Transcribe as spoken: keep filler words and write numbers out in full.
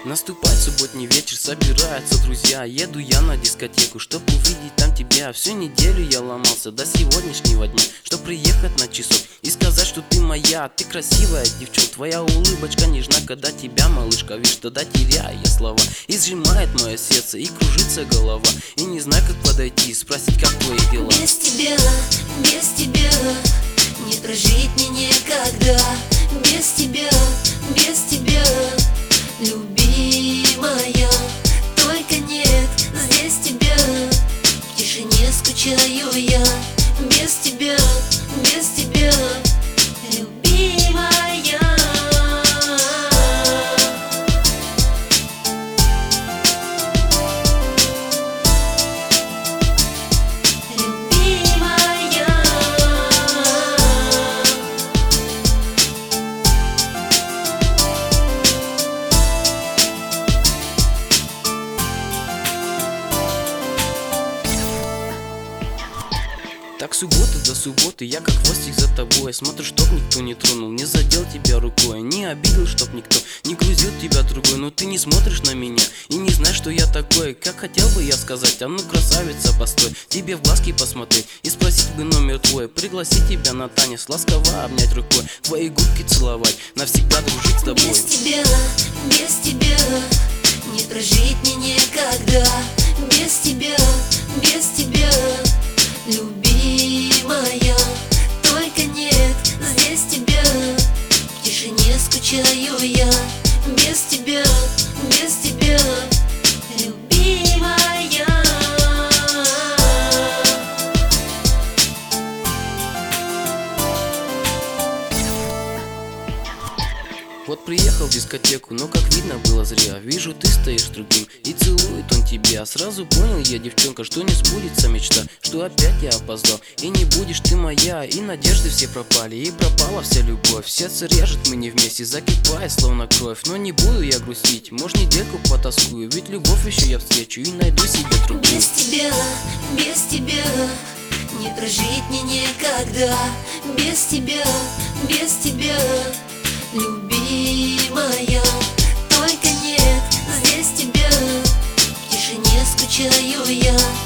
Наступает субботний вечер, собираются друзья. Еду я на дискотеку, чтоб увидеть там тебя. Всю неделю я ломался до сегодняшнего дня, чтоб приехать на часок и сказать, что ты моя. Ты красивая девчонка, твоя улыбочка нежна, когда тебя, малышка, видишь, тогда теряю я слова. И сжимает мое сердце, и кружится голова, и не знаю, как подойти и спросить, как твои дела. Без тебя, без тебя не прожить мне никогда. Без тебя, без тебя, любимая, только нет здесь тебя. В тишине скучаю я. Без тебя, без тебя, любимая. Так субботы до субботы я как хвостик за тобой. Смотрю, чтоб никто не тронул, не задел тебя рукой, не обидел, чтоб никто не грузил тебя другой. Но ты не смотришь на меня и не знаешь, что я такой. Как хотел бы я сказать: а ну, красавица, постой, тебе в глазки посмотреть и спросить бы номер твой. Пригласить тебя на танец, ласково обнять рукой, твои губки целовать, навсегда дружить с тобой. Без тебя, без тебя не прожить мне никогда. Без тебя, без тебя, любимая, только нет здесь тебя. В тишине скучаю я. Без тебя, без тебя, любимая. Вот приехал в дискотеку, но как видно было зря. Вижу, ты стоишь с другим и целует он тебя. Сразу понял я, девчонка, что не сбудется мечта, что опять я опоздал и не будешь ты моя. И надежды все пропали, и пропала вся любовь. Сердце режет, мы не вместе, закипая словно кровь. Но не буду я грустить, может, недельку потаскую, ведь любовь еще я встречу и найду себе другую. Без тебя, без тебя не прожить мне никогда. Без тебя, без тебя, любимая, только нет здесь тебя. В тишине скучаю я.